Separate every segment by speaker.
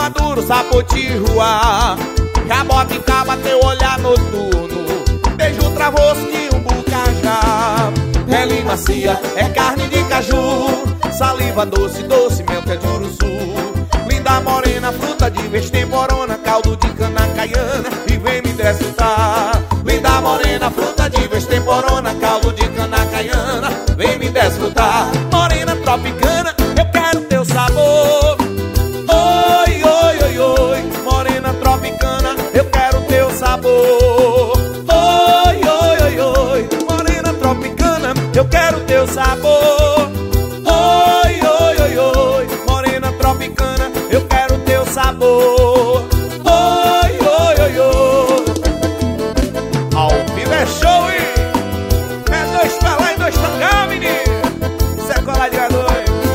Speaker 1: maduro, sabor de rua. Jaboticaba, teu olhar noturno. Beijo travoso de um bucajá. Pele macia, é carne de caju. Saliva doce, doce, mel que é de uruçu. Linda morena, fruta de vez temporona. Caldo de cana caiana e vem me desfrutar. Linda morena, fruta de vez temporona. Caldo de cana caiana, vem me desfrutar. Morena tropicana, eu quero teu sabor. Oi, oi, oi, oi. Morena tropicana, eu quero teu sabor. Oi, oi, oi, oi. Morena tropicana, eu quero teu sabor. Oi, oi, oi, oi. Morena tropicana, eu quero teu sabor. Oi, oi, oi, oi. Ao vivo é show, hein? É dois pra lá e dois pra cá, menino. Isso é coladinho.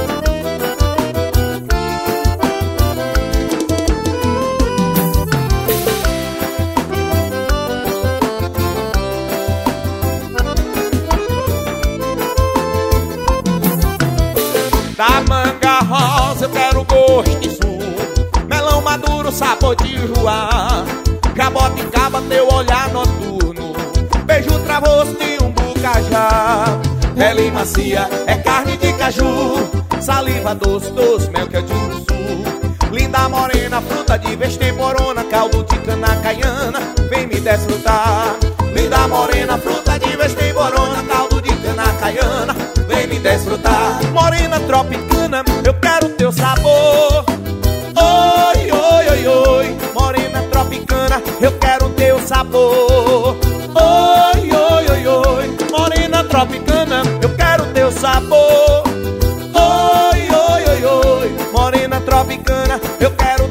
Speaker 1: Da manga rosa eu quero gosto de sumo. Melão maduro, sabor de rua. Jaboticaba, teu olhar noturno. Beijo travoso de um bucajá. Pele macia, é carne de caju. Saliva doce, doce, mel que é de uruçu. Linda morena, fruta de vez temporona. Caldo de cana caiana, vem me desfrutar. Linda morena, fruta de vez temporona. Caldo de cana caiana, vem me desfrutar. Morena tropicana, eu quero teu sabor. Oi, oi, oi, oi. Morena tropicana, eu quero teu sabor. Oi, oi, oi, oi. Morena tropicana, eu quero teu sabor. Oi, oi, oi, oi. Morena tropicana, eu quero